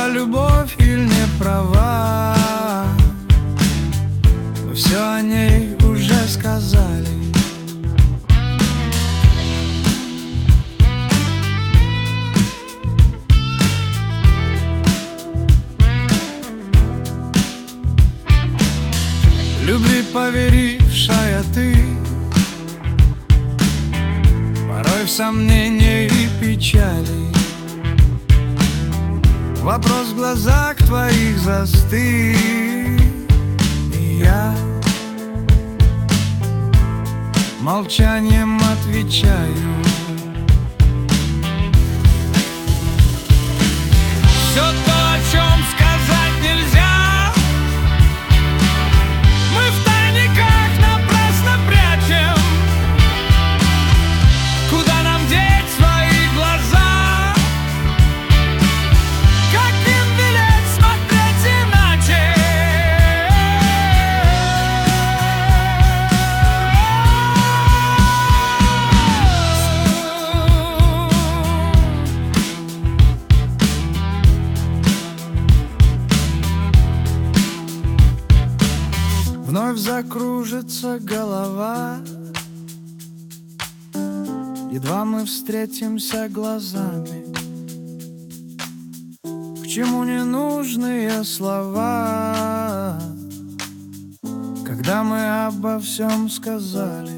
права любовь или не права, но все о ней уже сказали. Любви поверившая ты, порой в сомнении и печали. Вопрос в глазах твоих застыл, и я молчанием отвечаю. Все то, о чем сказать нельзя, мы в тайниках напрасно прячем. Куда нам деть свои глаза? Как им велеть смотреть иначе? Вновь закружится голова, едва мы встретимся глазами. К чему ненужные слова, когда мы обо всем сказали?